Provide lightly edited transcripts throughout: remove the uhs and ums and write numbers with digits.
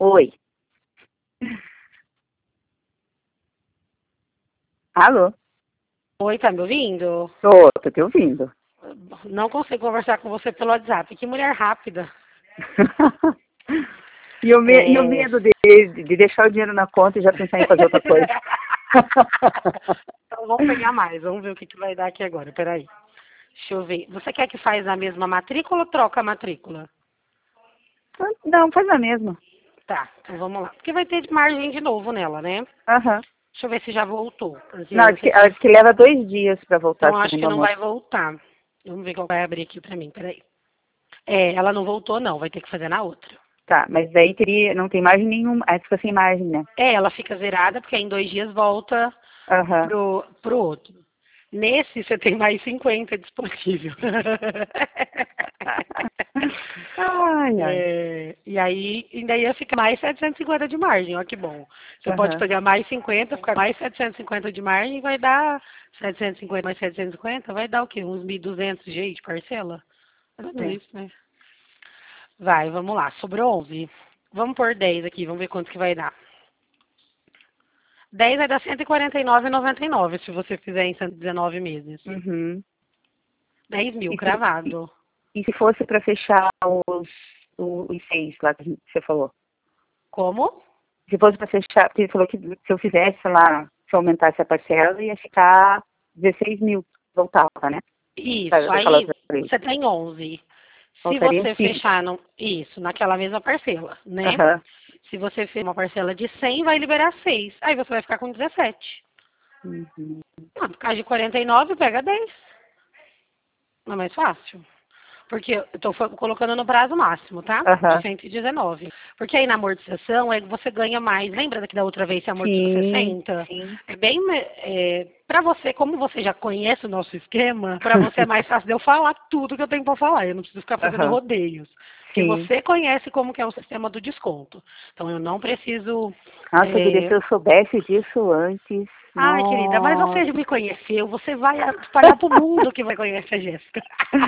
Oi. Alô? Oi, tá me ouvindo? Tô te ouvindo. Não consigo conversar com você pelo WhatsApp. Que mulher rápida. E o medo de deixar o dinheiro na conta e já pensar em fazer outra coisa. Então vamos pegar mais. Vamos ver o que vai dar aqui agora. Peraí. Deixa eu ver. Você quer que faz a mesma matrícula ou troca a matrícula? Não, faz a mesma. Tá, então vamos lá. Porque vai ter margem de novo nela, né? Aham. Deixa eu ver se já voltou. Porque Não, aí acho que leva 2 dias pra voltar, então acho segundo que a não moça. vai voltar. Vamos ver qual vai abrir aqui pra mim. Peraí. Ela não voltou, não. Vai ter que fazer na outra. Tá, mas daí não tem margem nenhuma. Aí fica sem margem, né? Ela fica zerada, porque aí em 2 dias volta Aham. pro outro. Nesse você tem mais 50 disponível. Ai, ai. E aí ainda ia ficar mais 750 de margem, olha que bom. Você pode Aham. pegar mais 50, ficar mais 750 de margem e vai dar 750 mais 750, vai dar o quê? Uns 1.200 de parcela? É tudo É. isso, né? Vai, vamos lá. Sobrou 11. Vamos por 10 aqui, vamos ver quanto que vai dar. 10 vai dar 149,99 se você fizer em 119 meses. Uhum. 10 mil, E se, cravado. e se fosse pra fechar os 6 lá que você falou? Como? Se fosse pra fechar, porque ele falou que se eu fizesse lá, se eu aumentasse a parcela, ia ficar 16 mil, voltava, né? Isso, Pra falar aí pra ele. você tem 11. Se Faltaria você 5. fechar isso, naquela mesma parcela, né? Aham. Se você fez uma parcela de 100, vai liberar 6. Aí você vai ficar com 17. Uhum. Ah, por causa de 49, pega 10. Não é mais fácil? Porque eu estou colocando no prazo máximo, tá? De Aham. 119. Porque aí na amortização é que você ganha mais. Lembra daqui da outra vez você amortizou Sim, 60? sim. É bem. Para você, como você já conhece o nosso esquema, para você é mais fácil de eu falar tudo que eu tenho para falar. Eu não preciso ficar fazendo Aham. rodeios. Porque Sim. você conhece como que é o sistema do desconto. Então eu não preciso. Nossa, Guria, se é, eu soubesse disso antes, Ai, querida, mas você nossa. já me conheceu, você vai espalhar pro mundo que vai conhecer a Jéssica.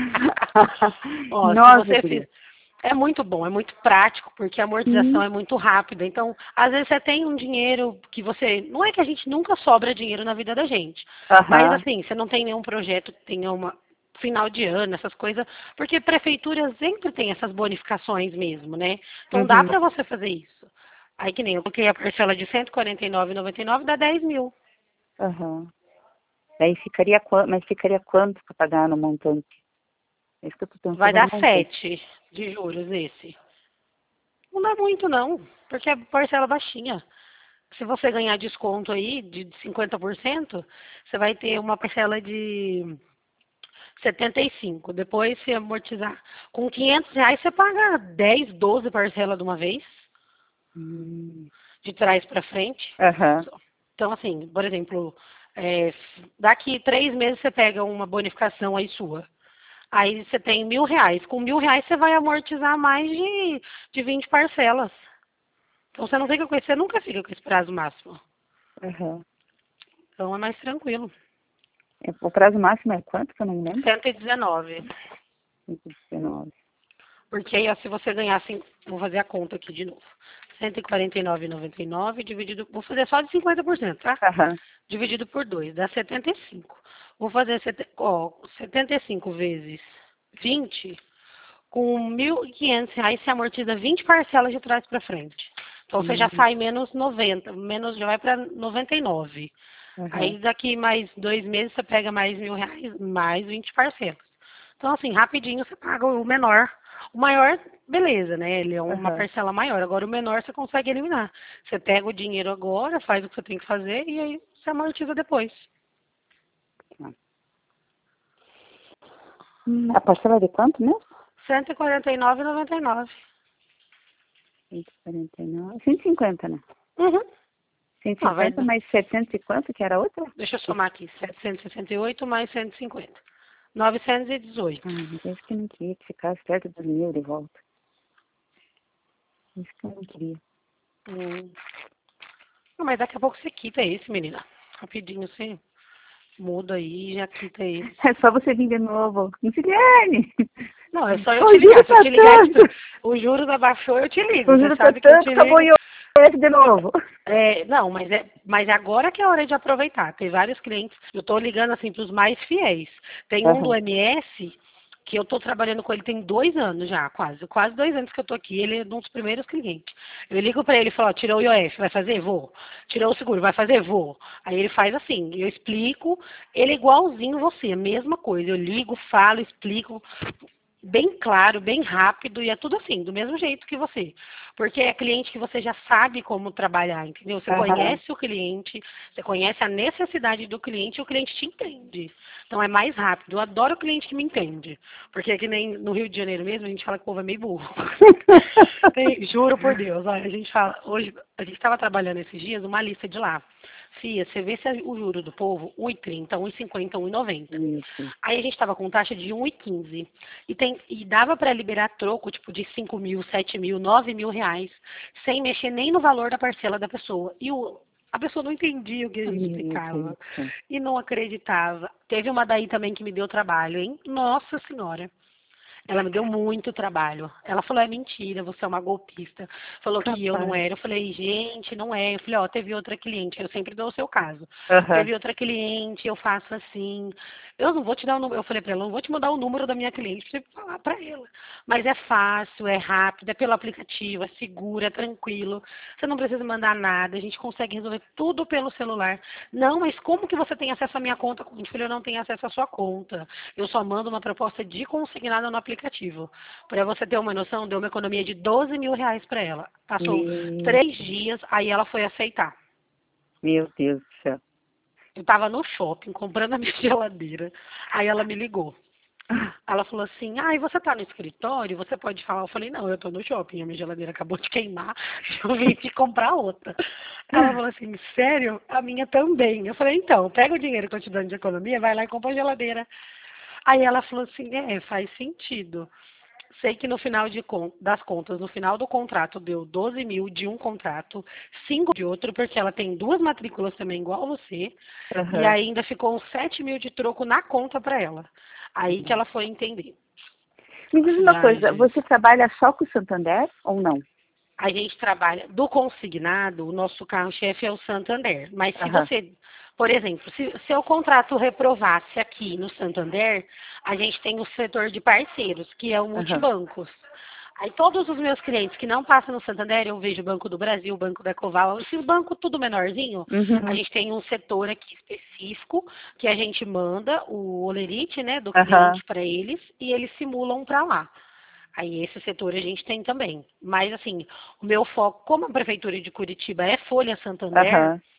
Ó, se Nossa, você fiz. Guria. É muito bom, é muito prático, porque a amortização Sim. é muito rápida. Então, às vezes você tem um dinheiro que você. Não é que a gente nunca sobra dinheiro na vida da gente. Mas Aham. assim, você não tem nenhum projeto que tenha uma final de ano, essas coisas, porque prefeitura sempre tem essas bonificações mesmo, né? Então dá Uhum. para você fazer isso. Aí que nem eu coloquei a parcela de 149,99 dá 10 mil. Aham. Daí ficaria quanto, mas ficaria quanto pra pagar no montante? É isso que eu tô Vai pensando no dar montante. 7 de juros esse. Não dá muito não, porque é parcela baixinha. Se você ganhar desconto aí de 50%, você vai ter uma parcela de 75. Depois, se amortizar com R$ 500, você paga 10, 12 parcelas de uma vez, Hum. de trás para frente. Aham. Então, assim, por exemplo, é, daqui 3 meses você pega uma bonificação aí sua. Aí você tem R$ 1.000. Com R$ 1.000 você vai amortizar mais de 20 parcelas. Então você não fica com esse, você nunca fica com esse prazo máximo. Aham. Então é mais tranquilo. O prazo máximo é quanto que eu não lembro? 119. 119. Porque aí, ó, se você ganhar, assim, vou fazer a conta aqui de novo. 149,99 dividido, vou fazer só de 50%, tá? Aham. Dividido por 2, dá 75. Vou fazer 75 vezes 20, com R$ 1.500 você amortiza 20 parcelas de trás para frente. Então você já Hum. sai menos 90, menos já vai para 99. Aham. Aí daqui mais 2 meses você pega mais R$ 1.000, mais 20 parcelas. Então, assim, rapidinho você paga o menor. O maior, beleza, né? Ele é uma Aham. parcela maior. Agora o menor você consegue eliminar. Você pega o dinheiro agora, faz o que você tem que fazer e aí você amortiza depois. Tá. A parcela de quanto mesmo? 149,99. 149. 150, né? Uhum. Ah, vai 150 dar. mais 700 e quanto que era a outra? Deixa eu somar aqui. 768 mais 150. 918. Mas esse que eu não queria que ficasse perto dos 1.000 de volta. Isso que eu não queria. Hum. Não, mas daqui a pouco você quita esse, menina. Rapidinho você muda aí e já quita esse. É só você vir de novo. Guilherme! Não, é só eu O te juro ligar. Se eu tá te ligar, tanto. o juros abaixou, eu te ligo. O Você juro tá sabe que eu tanto te que eu vou ligo. em IOF de novo. Não, mas é agora que é a hora de aproveitar. Tem vários clientes, eu estou ligando assim para os mais fiéis. Tem um do Aham. MS que eu estou trabalhando com ele tem 2 anos já, quase 2 anos que eu estou aqui. Ele é um dos primeiros clientes. Eu ligo para ele e falo, ó, tirou o IOF, vai fazer? Vou. Tirou o seguro, vai fazer? Vou. Aí ele faz assim, eu explico, ele é igualzinho você, a mesma coisa. Eu ligo, falo, explico bem claro, bem rápido e é tudo assim, do mesmo jeito que você. Porque é cliente que você já sabe como trabalhar, entendeu? Você Aham. conhece o cliente, você conhece a necessidade do cliente e o cliente te entende. Então é mais rápido. Eu adoro o cliente que me entende. Porque é que nem no Rio de Janeiro mesmo, a gente fala que o povo é meio burro. Juro por Deus, olha, a gente fala, hoje, a gente estava trabalhando esses dias uma lista de lá. Fia, você vê se o juro do povo, 1,30, 1,50, 1,90. Isso. Aí a gente estava com taxa de 1,15. E dava para liberar troco, tipo, de 5 mil, 7 mil, 9 mil reais, sem mexer nem no valor da parcela da pessoa. A pessoa não entendia o que a gente Meu explicava. Deus. E não acreditava. Teve uma daí também que me deu trabalho, hein? Nossa Senhora. Ela me deu muito trabalho. Ela falou, é mentira, você é uma golpista. Falou que eu não Capaz. era. Eu falei, gente, não é. Eu falei, ó, teve outra cliente. Eu sempre dou o seu caso. Aham. Teve outra cliente, eu faço assim. Eu não vou te dar o número. Eu falei pra ela, não vou te mandar o número da minha cliente pra você falar pra ela. Mas é fácil, é rápido, é pelo aplicativo, é seguro, é tranquilo. Você não precisa mandar nada. A gente consegue resolver tudo pelo celular. Não, mas como que você tem acesso à minha conta? Eu falei, eu não tenho acesso à sua conta. Eu só mando uma proposta de consignado no aplicativo. Para você ter uma noção, deu uma economia de 12 mil reais para ela. Passou Meu, 3 dias, aí ela foi aceitar. meu Deus do céu. Eu estava no shopping comprando a minha geladeira. Aí ela me ligou. Ela falou assim, e você tá no escritório? Você pode falar? Eu falei, não, eu tô no shopping, a minha geladeira acabou de queimar, eu vim te comprar outra. Ela falou assim, sério? A minha também. Eu falei, então, pega o dinheiro que eu te dando de economia, vai lá e compra a geladeira. Aí ela falou assim, faz sentido. Sei que no final das contas, no final do contrato, deu 12 mil de um contrato, 5 de outro, porque ela tem 2 matrículas também, igual você, e Aham. ainda ficou uns 7 mil de troco na conta para ela. Aí que ela foi entender. Me Eu diz falei, uma ai, coisa, Jesus. você trabalha só com o Santander ou não? A gente trabalha do consignado, o nosso carro-chefe é o Santander. Mas se Aham. você, por exemplo, se seu contrato reprovasse aqui no Santander, a gente tem o setor de parceiros, que é o Aham. multibancos. Aí todos os meus clientes que não passam no Santander, eu vejo o Banco do Brasil, o Banco da Coval, esses bancos tudo menorzinho, a Uhum. gente tem um setor aqui específico que a gente manda o olerite, né, do Aham. cliente para eles e eles simulam para lá. Aí esse setor a gente tem também. Mas assim, o meu foco, como a prefeitura de Curitiba é Folha Santander, Aham.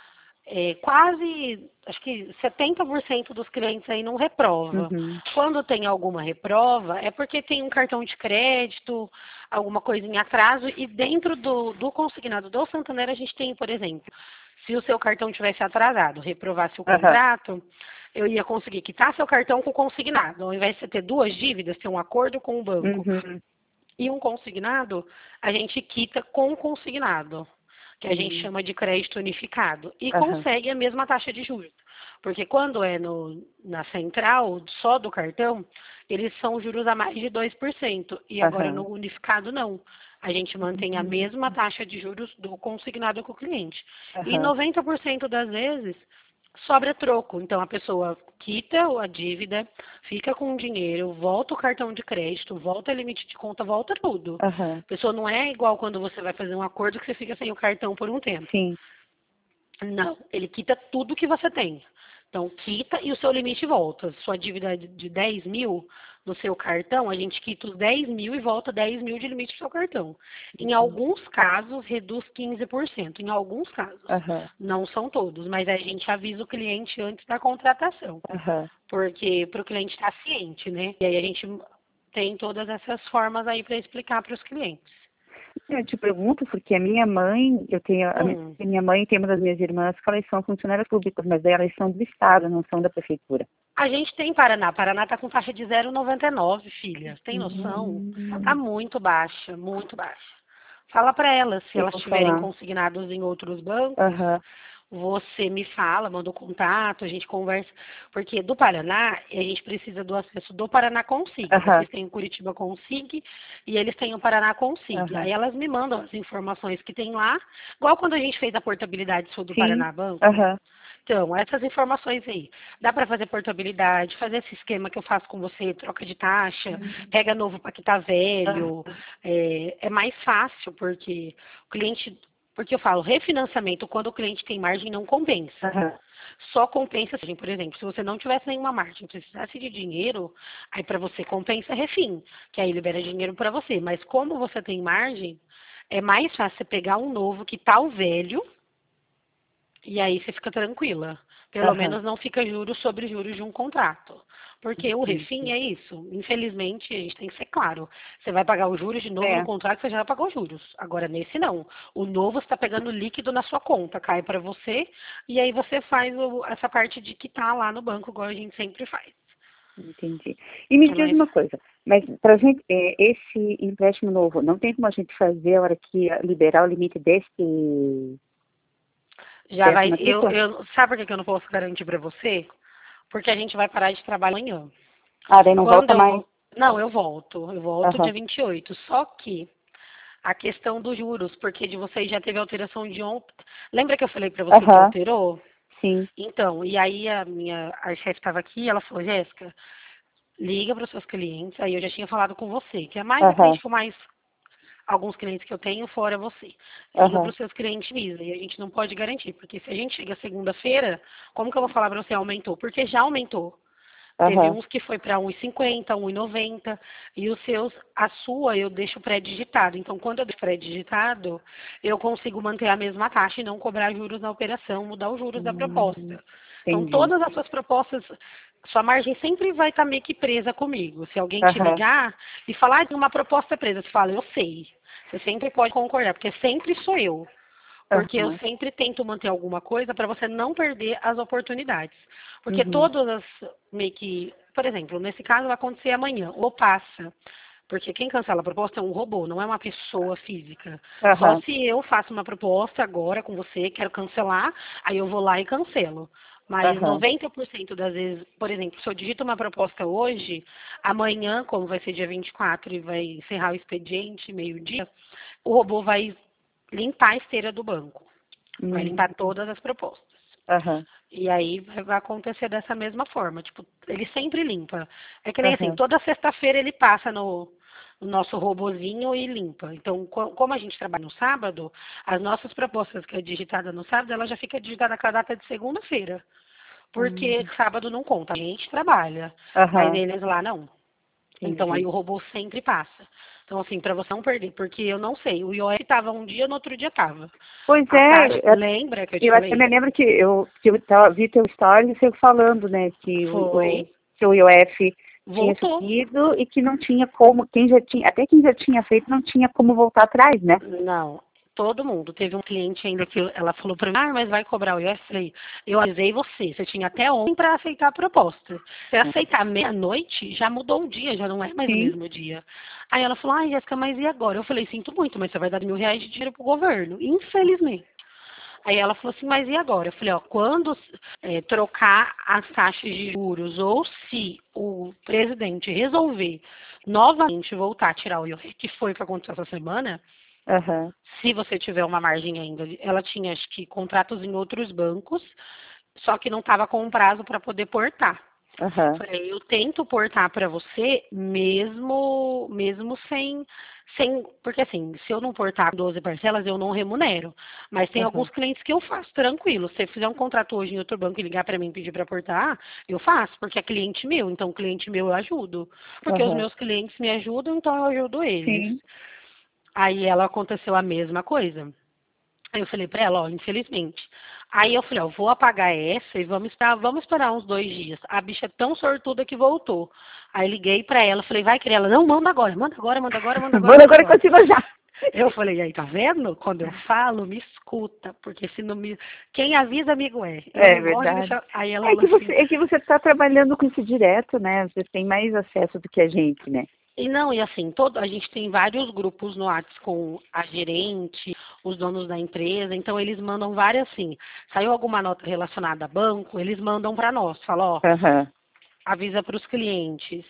quase, acho que 70% dos clientes aí não reprova. Uhum. Quando tem alguma reprova, é porque tem um cartão de crédito, alguma coisa em atraso, e dentro do consignado do Santander a gente tem, por exemplo, se o seu cartão tivesse atrasado, reprovasse o Aham. contrato, eu ia conseguir quitar seu cartão com o consignado. Ao invés de você ter duas dívidas, ter um acordo com o banco Uhum. e um consignado, a gente quita com o consignado, que a gente Uhum. chama de crédito unificado, e Aham. consegue a mesma taxa de juros. Porque quando é na central, só do cartão, eles são juros a mais de 2%, e agora no Aham. unificado não. A gente mantém a Uhum. mesma taxa de juros do consignado com o cliente. E Aham. 90% das vezes sobra troco. Então a pessoa quita a dívida, fica com o dinheiro, volta o cartão de crédito, volta o limite de conta, volta tudo. Aham. A pessoa não é igual quando você vai fazer um acordo que você fica sem o cartão por um tempo. Sim. Não, ele quita tudo que você tem. Então, quita e o seu limite volta. Sua dívida é de 10 mil no seu cartão, a gente quita os 10 mil e volta 10 mil de limite do seu cartão. Em alguns casos, reduz 15%. Em alguns casos. Aham. Não são todos, mas a gente avisa o cliente antes da contratação. Aham. Porque para o cliente estar ciente, né? E aí a gente tem todas essas formas aí para explicar para os clientes. Eu te pergunto porque a minha mãe, Hum. a minha mãe e tem uma das minhas irmãs que elas são funcionárias públicas, mas elas são do Estado, não são da prefeitura. A gente tem Paraná. Paraná está com taxa de 0,99, filha. Tem noção? Está Hum. muito baixa, muito baixa. Fala para elas, se Eu elas vou tiverem falar. consignados em outros bancos, Aham. você me fala, manda o contato, a gente conversa, porque do Paraná, a gente precisa do acesso do Paraná Consig. Vocês têm o Curitiba Consig e eles têm o Paraná Consig. Aí elas me mandam as informações que tem lá, igual quando a gente fez a portabilidade sobre o Paraná Banco. Então, essas informações aí. Dá para fazer portabilidade, fazer esse esquema que eu faço com você, troca de taxa, pega novo para quitar velho. É mais fácil, porque o cliente. Porque eu falo, refinanciamento, quando o cliente tem margem, não compensa. Só compensa, assim, por exemplo, se você não tivesse nenhuma margem, precisasse de dinheiro, aí para você compensa refim, que aí libera dinheiro para você. Mas como você tem margem, é mais fácil você pegar um novo que tá o velho, e aí você fica tranquila. Pelo menos não fica juros sobre juros de um contrato. Porque o refim é isso. Infelizmente, a gente tem que ser claro. Você vai pagar os juros de novo no contrato, você já pagou os juros. Agora, nesse não. O novo você está pegando líquido na sua conta, cai para você, e aí você faz essa parte de quitar lá no banco, igual a gente sempre faz. Entendi. E me diz uma coisa, mas para gente, esse empréstimo novo, não tem como a gente fazer a hora que liberar o limite desse... Já vai. Sabe por que eu não posso garantir para você? Porque a gente vai parar de trabalhar amanhã. Daí não volta mais? Não, eu volto. Eu volto dia 28. Só que a questão dos juros, porque de vocês já teve alteração de ontem. Lembra que eu falei para você que alterou? Sim. Então, e aí a chefe estava aqui, ela falou, Jéssica, liga para os seus clientes. Aí eu já tinha falado com você, que é mais a cliente com mais alguns clientes que eu tenho, fora você. Liga para os seus clientes Visa. E a gente não pode garantir, porque se a gente chega segunda-feira, como que eu vou falar para você aumentou? Porque já aumentou. Teve uns que foi para 1,50, 1,90, e os seus, a sua eu deixo pré-digitado. Então, quando eu deixo pré-digitado, eu consigo manter a mesma taxa e não cobrar juros na operação, mudar os juros da proposta. Então, todas as suas propostas, sua margem sempre vai estar meio que presa comigo. Se alguém te ligar e falar de uma proposta presa, você fala, eu sei. Você sempre pode concordar, porque sempre sou eu. Porque eu sempre tento manter alguma coisa para você não perder as oportunidades. Porque todas as, meio que, por exemplo, nesse caso vai acontecer amanhã, ou passa. Porque quem cancela a proposta é um robô, não é uma pessoa física. Só se eu faço uma proposta agora com você, quero cancelar, aí eu vou lá e cancelo. Mas 90% das vezes, por exemplo, se eu digito uma proposta hoje, amanhã, como vai ser dia 24 e vai encerrar o expediente, meio-dia, o robô vai limpar a esteira do banco. Vai limpar todas as propostas. E aí vai acontecer dessa mesma forma. Tipo, ele sempre limpa. É que nem assim, toda sexta-feira ele passa no nosso robozinho e limpa. Então, como a gente trabalha no sábado, as nossas propostas que é digitada no sábado, ela já fica digitada com a data de segunda-feira. Porque sábado não conta. A gente trabalha. Mas eles lá não. Então, aí o robô sempre passa. Então, assim, para você não perder, porque eu não sei, o iOS estava um dia, no outro dia estava. Pois lembra que eu te falei? Eu até me lembro que eu vi teu story e você falando, né, que o IOF tinha subido e que não tinha como, até quem já tinha feito não tinha como voltar atrás, né? Não. Todo mundo. Teve um cliente ainda que ela falou para mim, mas vai cobrar o IOF? Eu falei, eu avisei você tinha até ontem para aceitar a proposta. Se aceitar meia-noite, já mudou o dia, já não é mais o mesmo dia. Aí ela falou, Jéssica, mas e agora? Eu falei, sinto muito, mas você vai dar R$1.000 de dinheiro pro governo, infelizmente. Aí ela falou assim, mas e agora? Eu falei, quando trocar as taxas de juros ou se o presidente resolver novamente voltar a tirar o IOF, que foi o que aconteceu essa semana, se você tiver uma margem ainda, ela tinha, acho que, contratos em outros bancos, só que não estava com um prazo para poder portar. Falei, eu tento portar para você mesmo sem, porque assim, se eu não portar 12 parcelas, eu não remunero. Mas tem alguns clientes que eu faço, tranquilo. Se você fizer um contrato hoje em outro banco e ligar para mim e pedir para portar, eu faço, porque é cliente meu. Então, cliente meu eu ajudo. Porque os meus clientes me ajudam, então eu ajudo eles. Aí ela aconteceu a mesma coisa. Aí eu falei para ela, infelizmente. Aí eu falei, vou apagar essa e vamos esperar uns 2 dias. A bicha é tão sortuda que voltou. Aí liguei para ela, falei, vai querer ela, não, manda agora. Manda agora e continua já. Eu falei, aí, tá vendo? Quando eu falo, me escuta, porque se não me... Quem avisa, amigo é. Eu não gosto de deixar... Aí ela é que você está trabalhando com isso direto, né? Você tem mais acesso do que a gente, né? E não, e assim, a gente tem vários grupos no WhatsApp com a gerente, os donos da empresa, então eles mandam várias assim. Saiu alguma nota relacionada a banco, eles mandam para nós, falam, ó, Aham. avisa para os clientes.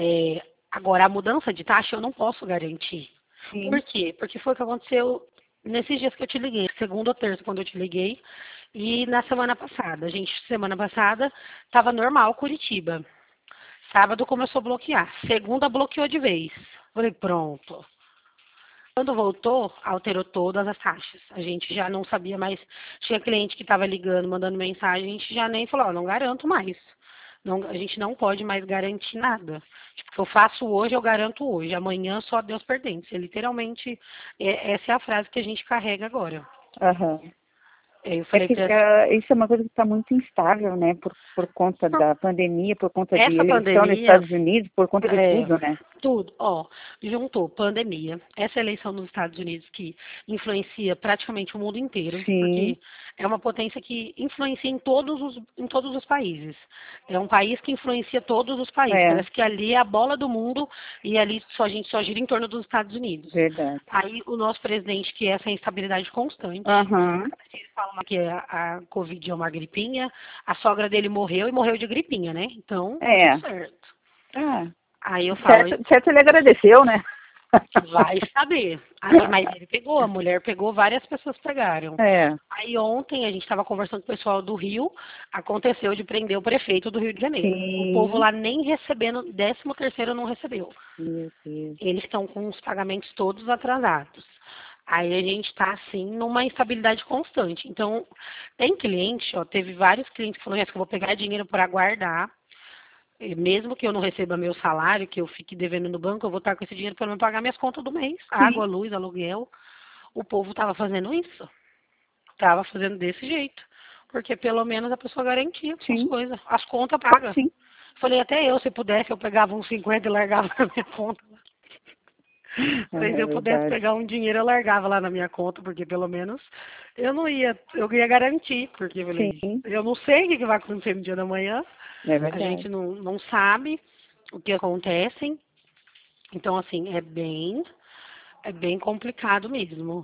Agora, a mudança de taxa eu não posso garantir. Por Sim. quê? Porque foi o que aconteceu nesses dias que eu te liguei, segunda ou terça, quando eu te liguei, e na semana passada. Gente, semana passada estava normal Curitiba. Sábado começou a bloquear. Segunda bloqueou de vez. Falei, pronto. Quando voltou, alterou todas as taxas. A gente já não sabia mais. Tinha cliente que estava ligando, mandando mensagem, a gente já nem falou, ó, não garanto mais. Não, a gente não pode mais garantir nada. Tipo, o que eu faço hoje, eu garanto hoje. Amanhã só Deus pertence. Literalmente, essa é a frase que a gente carrega agora. Aham. Eu É falei que para isso é uma coisa que está muito instável, né? Por conta da pandemia, por conta de essa eleição nos pandemia, Estados Unidos, por conta de é, tudo, né? tudo, ó, juntou pandemia, essa eleição nos Estados Unidos que influencia praticamente o mundo inteiro, Sim, porque é uma potência que influencia em todos os países. É um país que influencia todos os países. é, Parece que ali é a bola do mundo e ali a gente só gira em torno dos Estados Unidos. verdade. Aí o nosso presidente, que é essa instabilidade constante, Aham, ele fala que a Covid é uma gripinha, a sogra dele morreu e morreu de gripinha, né? Então tá tudo é. certo. Ah, Aí eu falo, certo ele agradeceu, né? vai saber. Aí, mas ele pegou, a mulher pegou, várias pessoas pegaram. É, Aí ontem a gente estava conversando com o pessoal do Rio, aconteceu de prender o prefeito do Rio de Janeiro. O povo sim. lá nem recebendo, 13º não recebeu. Meu Deus. Eles estão com os pagamentos todos atrasados. Aí a gente está assim numa instabilidade constante. Então, tem cliente, ó, teve vários clientes que falaram, "Jéssica, eu vou pegar dinheiro para guardar. E mesmo que eu não receba meu salário, que eu fique devendo no banco, eu vou estar com esse dinheiro para não pagar minhas contas do mês. Água, Sim, luz, aluguel. O povo estava fazendo isso. Estava fazendo desse jeito. Porque pelo menos a pessoa garantia as sim, coisas. As contas pagas. sim. Falei, até eu, se pudesse, eu pegava uns 50 e largava na minha conta. Falei, se É eu pudesse verdade. pegar um dinheiro, eu largava lá na minha conta, porque pelo menos eu ia garantir, porque eu falei, Sim, eu não sei o que vai acontecer no dia da manhã, é a gente verdade. não sabe o que acontece, então assim, é bem complicado mesmo.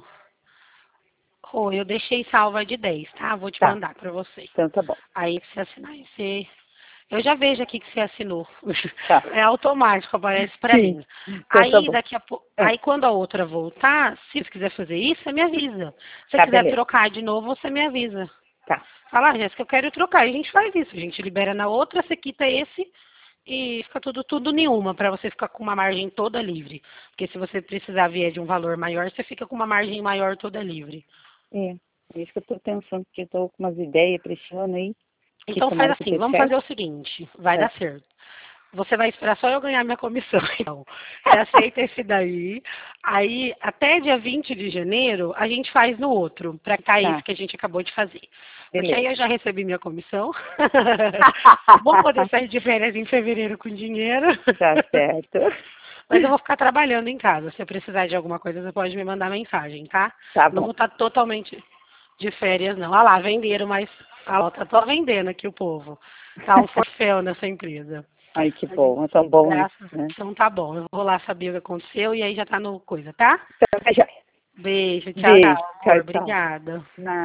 Rô, eu deixei salva de 10, tá? Vou te Tá, mandar pra você. então tá bom. Aí você assinar, eu já vejo aqui que você assinou. Tá. É automático, aparece pra Sim, mim. então tá Aí bom. daqui a pouco, Ah, aí quando a outra voltar, se você quiser fazer isso, você me avisa. Se você tá, quiser beleza. trocar de novo, você me avisa. Tá, Fala, Jéssica, eu quero trocar. E a gente faz isso. A gente libera na outra, você quita esse e fica tudo nenhuma, para você ficar com uma margem toda livre. Porque se você precisar vier de um valor maior, você fica com uma margem maior toda livre. é. É isso que eu tô pensando, porque eu tô com umas ideias pra esse ano aí, que Então faz tomara que assim, dê vamos fazer certo. o seguinte, vai É, dar certo. Você vai esperar só eu ganhar minha comissão. Então, você aceita esse daí. Aí, até dia 20 de janeiro, a gente faz no outro, para cá esse tá, que a gente acabou de fazer. Porque aí beleza. eu já recebi minha comissão. Vou poder sair de férias em fevereiro com dinheiro. Tá certo. Mas eu vou ficar trabalhando em casa. Se você precisar de alguma coisa, você pode me mandar mensagem, tá? Tá Não bom. vou estar totalmente de férias, não. Olha lá, venderam, mas tá só vendendo aqui o povo. Tá um forféu nessa empresa. Ai, que A bom. É gente, tão bom isso, graças. né? Então tá bom. Eu vou lá saber o que aconteceu e aí já tá no coisa, tá? Então, tá joia. Beijo, tchau, Beijo. tchau, Tchau, amor. tchau. Obrigada. Na